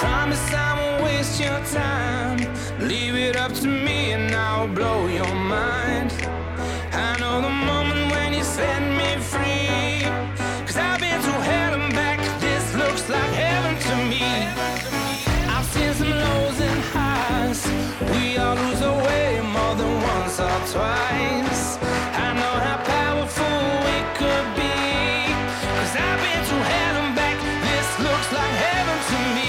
Promise I won't waste your time. Leave it up to me and I'll blow your mind. I know the moment when you set me free, 'cause I've been through hell and back. This looks like heaven to me. I've seen some lows and highs. We all lose our way more than once or twice. I know how powerful we could be, 'cause I've been through hell and back. This looks like heaven to me.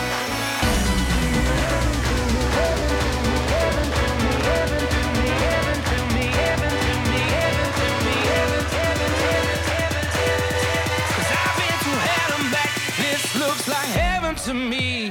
Looks like heaven to me.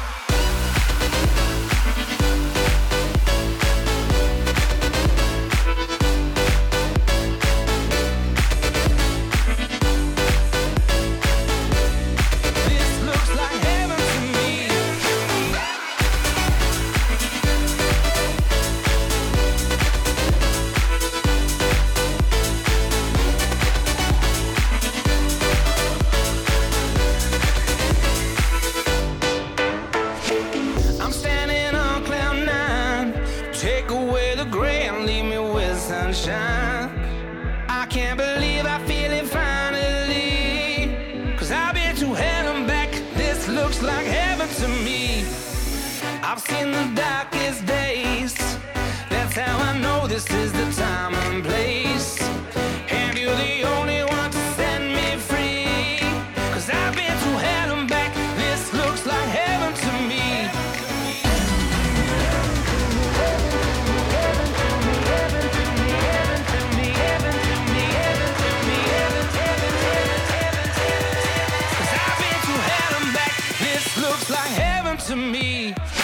Take away the gray and leave me with sunshine. I can't believe I feel it finally, 'cause I've been to hell and back. This looks like heaven to me. I've seen the darkest days. That's how I know this is the time and place. And you're the only one to set me free, 'cause I've been to hell and back. This looks like heaven to me. Looks like heaven to me.